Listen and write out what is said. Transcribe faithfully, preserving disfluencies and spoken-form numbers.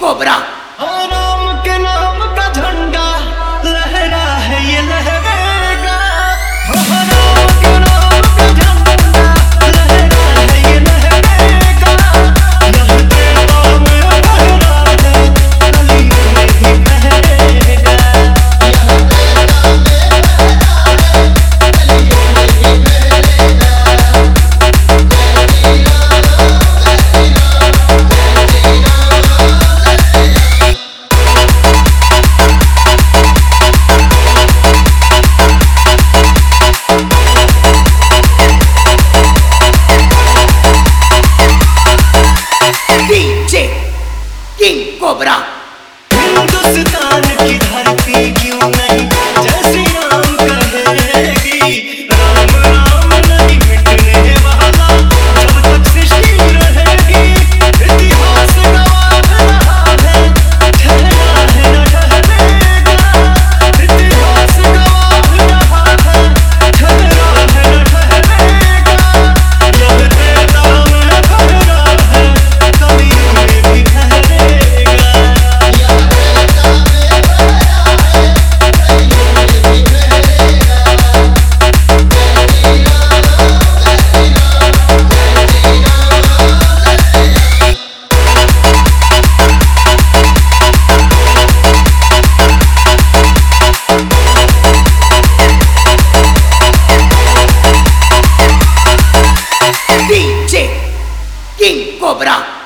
Cobra. Ram के नाम का झंडा लहरा है ये लहरेगा, राम के नाम का झंडा लहरा है ये लहरेगा, लहरे नाम लहरा है कलियों में भी लहरेगा, डीजे किंग कोबरा। हिंदुस्तान की धरती क्यों नहीं जय श्री राम कहेगी, राम राम नहीं मिटने वाला जब तक सृष्टि रहेगी, इतिहास गवाह रहा है ठहरा है न ठहरेगा, इतिहास गवाह रहा है ठहरा है न ठहरेगा, लहरे नाम लहरा है कलियों में भी ठहरेगा। DJ king cobra.